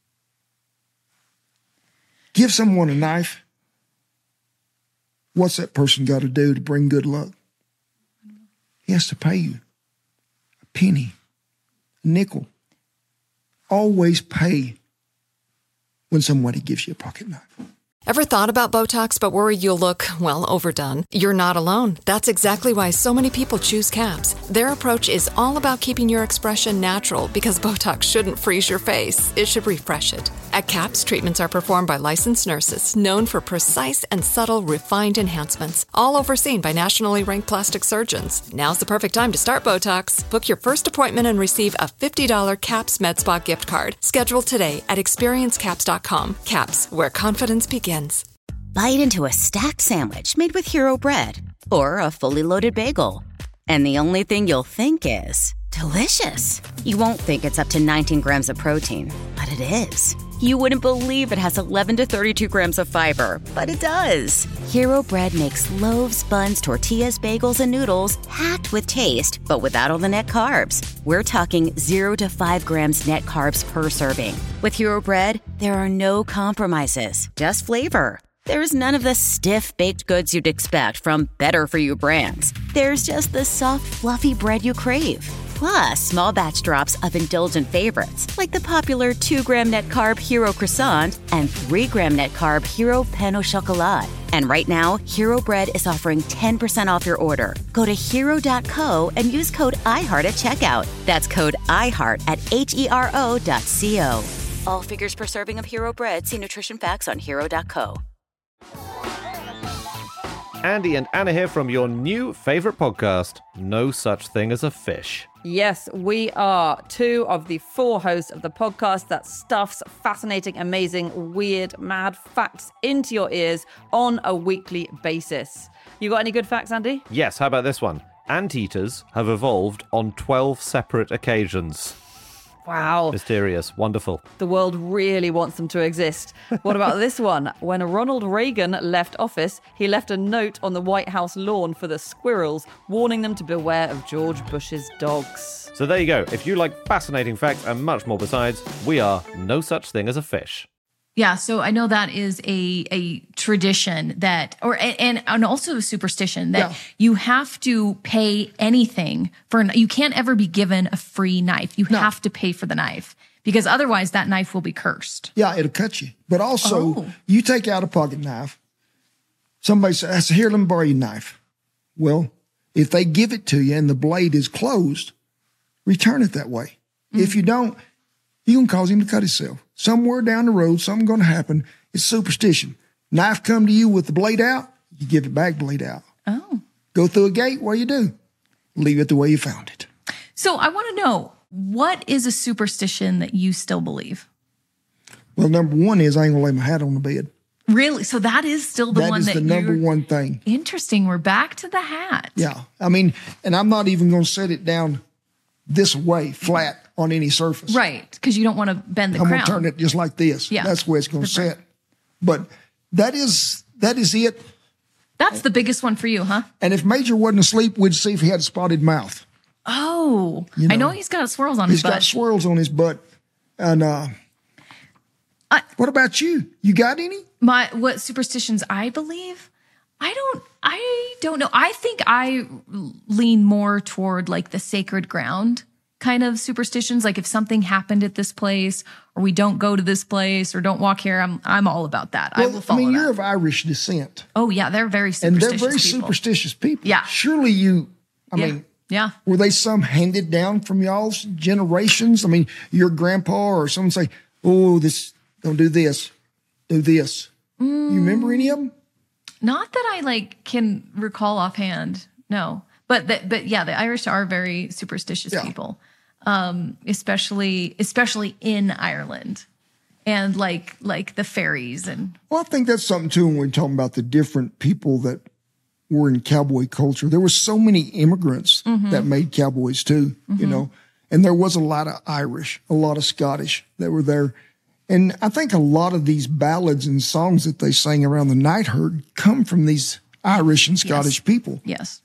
D: Give someone a knife. What's that person got to do to bring good luck? He has to pay you a penny, a nickel. Always pay when somebody gives you a pocket knife.
E: Ever thought about Botox but worried you'll look, well, overdone? You're not alone. That's exactly why so many people choose CAPS. Their approach is all about keeping your expression natural because Botox shouldn't freeze your face. It should refresh it. At CAPS, treatments are performed by licensed nurses known for precise and subtle refined enhancements, all overseen by nationally ranked plastic surgeons. Now's the perfect time to start Botox. Book your first appointment and receive a fifty dollars CAPS MedSpa gift card. Schedule today at experience caps dot com. CAPS, where confidence begins.
B: Bite into a stacked sandwich made with Hero Bread or a fully loaded bagel. And the only thing you'll think is delicious. You won't think it's up to nineteen grams of protein, but it is. You wouldn't believe it has eleven to thirty-two grams of fiber, but it does. Hero Bread makes loaves, buns, tortillas, bagels, and noodles packed with taste, but without all the net carbs. We're talking zero to five grams net carbs per serving. With Hero Bread, there are no compromises, just flavor. There's none of the stiff baked goods you'd expect from better-for-you brands. There's just the soft, fluffy bread you crave. Plus, small batch drops of indulgent favorites, like the popular two gram net carb Hero Croissant and three gram net carb Hero Pain au Chocolat. And right now, Hero Bread is offering ten percent off your order. Go to hero dot co and use code iHeart at checkout. That's code iHeart at H E R O dot C O. All figures per serving of Hero Bread. See nutrition facts on hero dot co.
F: Andy and Anna here from your new favourite podcast, No Such Thing as a Fish.
G: Yes, we are two of the four hosts of the podcast that stuffs fascinating, amazing, weird, mad facts into your ears on a weekly basis. You got any good facts, Andy?
F: Yes, how about this one? Anteaters have evolved on twelve separate occasions.
G: Wow.
F: Mysterious. Wonderful.
G: The world really wants them to exist. What about this one? When Ronald Reagan left office, he left a note on the White House lawn for the squirrels, warning them to beware of George Bush's dogs.
F: So there you go. If you like fascinating facts and much more besides, we are No Such Thing as a Fish.
C: Yeah, so I know that is a a tradition that, or and and also a superstition that
D: Yeah.
C: you have to pay anything for. You can't ever be given a free knife. You
D: No.
C: have to pay for the knife because otherwise that knife will be cursed.
D: Yeah, it'll cut you. But also,
C: Oh.
D: you take out a pocket knife. Somebody says, "Here, let me borrow your knife." Well, if they give it to you and the blade is closed, return it that way.
C: Mm.
D: If you don't, you're going to cause him to cut himself. Somewhere down the road, something's going to happen. It's superstition. Knife come to you with the blade out, you give it back, blade out.
C: Oh.
D: Go through a gate, what do you do? Leave it the way you found it.
C: So I want to know, what is a superstition that you still believe?
D: Well, number one is I ain't going to lay my hat on the bed.
C: Really? So that is still the
D: That
C: one
D: is
C: that
D: the number
C: you're-
D: one thing.
C: Interesting. We're back to the hat.
D: Yeah. I mean, and I'm not even going to set it down this way, flat on any surface.
C: Right. Because you don't want to bend the
D: I'm
C: crown.
D: going to turn it just like this.
C: Yeah.
D: That's where it's going to
C: That's right.
D: set. But that is that is it.
C: That's the biggest one for you, huh?
D: And if Major wasn't asleep, we'd see if he had a spotted mouth.
C: Oh,
D: You
C: I know
D: know,
C: he's got swirls on
D: He's
C: his butt.
D: got swirls on his butt. And uh,
C: I-
D: what about you? You got any?
C: My what superstitions I believe? I don't. I don't know. I think I lean more toward like the sacred ground kind of superstitions. Like if something happened at this place, or we don't go to this place, or don't walk here, I'm I'm all about that. I
D: Well,
C: will follow
D: I mean,
C: that.
D: you're of Irish descent.
C: Oh yeah, they're very
D: And
C: superstitious
D: they're very
C: people.
D: superstitious people.
C: Yeah.
D: Surely you, I
C: yeah.
D: mean,
C: yeah.
D: were they some handed down from y'all's generations? I mean, your grandpa or someone say, "Oh, this, don't do this, do this."
C: Mm.
D: You remember any of them?
C: Not that I like can recall offhand. No, but the, but yeah, the Irish are very superstitious
D: Yeah.
C: people, um, especially especially in Ireland, and like like the fairies and
D: Well, I think that's something too when we're talking about the different people that were in cowboy culture. There were so many immigrants
C: Mm-hmm.
D: that made cowboys too, you know, and there was a lot of Irish, a lot of Scottish that were there. And I think a lot of these ballads and songs that they sang around the night herd come from these Irish and Scottish people.
C: yes.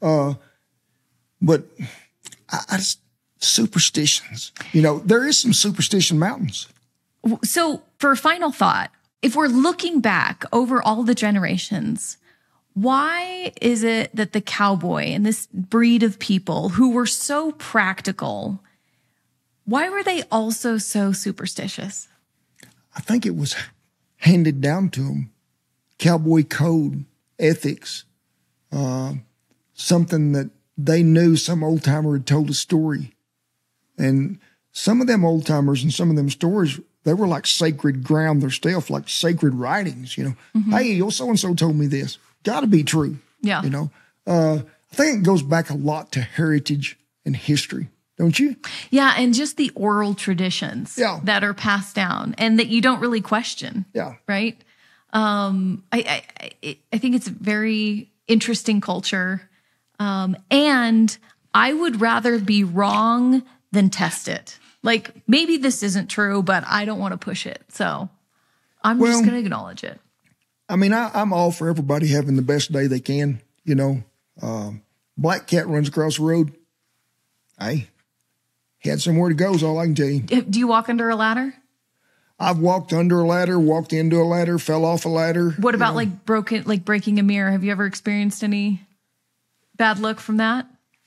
D: But I, I just, superstitions, you know, there is some superstition mountains.
C: So for a final thought, if we're looking back over all the generations, why is it that the cowboy and this breed of people who were so practical, why were they also so superstitious?
D: I think it was handed down to them. Cowboy code, ethics, uh, something that they knew some old timer had told a story. And some of them old timers and some of them stories, they were like sacred ground themselves, like sacred writings, you know.
C: Mm-hmm.
D: Hey, your so-and-so told me this. Got to be true.
C: Yeah.
D: You know, uh, I think it goes back a lot to heritage and history, don't you?
C: Yeah, and just the oral traditions
D: Yeah.
C: that are passed down and that you don't really question.
D: Yeah.
C: Right? Um, I, I, I- I think it's a very interesting culture. Um, and I would rather be wrong than test it. Like, maybe this isn't true, but I don't want to push it. So I'm
D: Well-
C: just going to acknowledge it.
D: I mean, I, I'm all for everybody having the best day they can, you know. Um, Black Cat runs across the road. Hey, he had somewhere to go is all I can tell you.
C: Do you walk under a ladder?
D: I've walked under a ladder, walked into a ladder, fell off a ladder.
C: What about like broken, like breaking a mirror? Have you ever experienced any bad luck from that?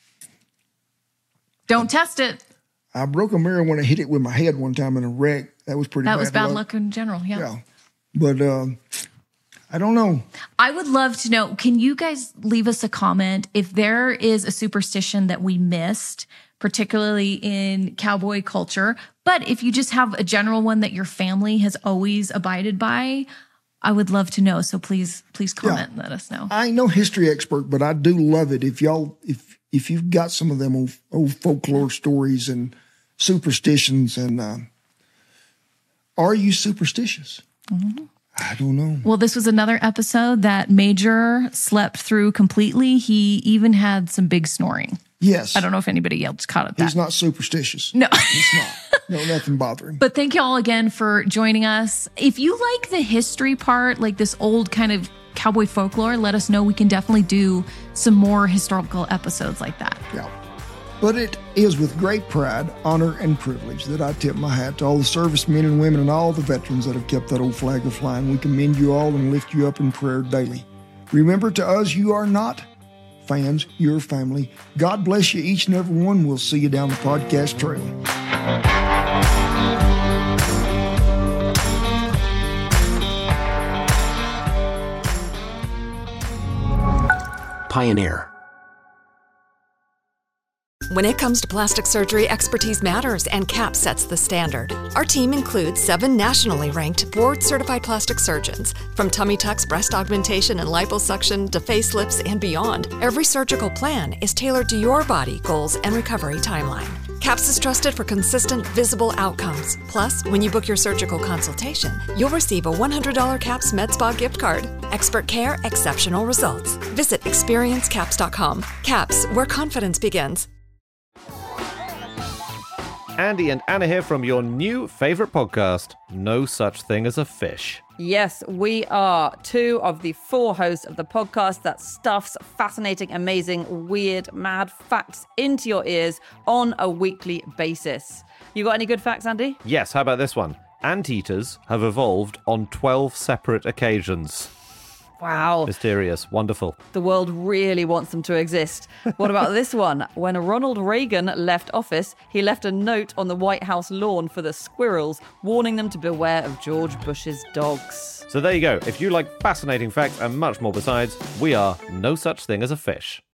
C: Don't test it.
D: I broke a mirror when I hit it with my head one time in a wreck. That was pretty
C: That
D: bad
C: was bad luck in general. Yeah.
D: Yeah. But um, I don't know.
C: I would love to know, can you guys leave us a comment if there is a superstition that we missed, particularly in cowboy culture, but if you just have a general one that your family has always abided by, I would love to know. So please, please comment and let us know.
D: I ain't no history expert, but I do love it. If y'all, if if you've got some of them old, old folklore stories and superstitions, and uh, are you superstitious?
C: Mm-hmm.
D: I don't know.
C: Well, this was another episode that Major slept through completely. He even had some big snoring.
D: Yes,
C: I don't know if anybody else caught it. That.
D: he's not superstitious.
C: No.
D: He's not. No, nothing bother him.
C: But thank you all again for joining us. If you like the history part, like this old kind of cowboy folklore, let us know. We can definitely do some more historical episodes like that.
D: Yeah. But it is with great pride, honor, and privilege that I tip my hat to all the servicemen and women and all the veterans that have kept that old flag a-flying. We commend you all and lift you up in prayer daily. Remember, to us, you are not fans, you're family. God bless you, each and every one. We'll see you down the podcast trail.
H: Pioneer.
E: When it comes to plastic surgery, expertise matters, and CAP sets the standard. Our team includes seven nationally ranked, board-certified plastic surgeons. From tummy tucks, breast augmentation, and liposuction to facelifts and beyond, every surgical plan is tailored to your body, goals, and recovery timeline. CAPS is trusted for consistent, visible outcomes. Plus, when you book your surgical consultation, you'll receive a one hundred dollars CAPS MedSpa gift card. Expert care, exceptional results. Visit experience caps dot com. CAPS, where confidence begins.
F: Andy and Anna here from your new favorite podcast, No Such Thing as a Fish.
G: Yes, we are two of the four hosts of the podcast that stuffs fascinating, amazing, weird, mad facts into your ears on a weekly basis. You got any good facts, Andy?
F: Yes, how about this one? Anteaters have evolved on twelve separate occasions.
G: Wow.
F: Mysterious. Wonderful.
G: The world really wants them to exist. What about this one? When Ronald Reagan left office, he left a note on the White House lawn for the squirrels, warning them to beware of George Bush's dogs.
F: So there you go. If you like fascinating facts and much more besides, we are No Such Thing as a Fish.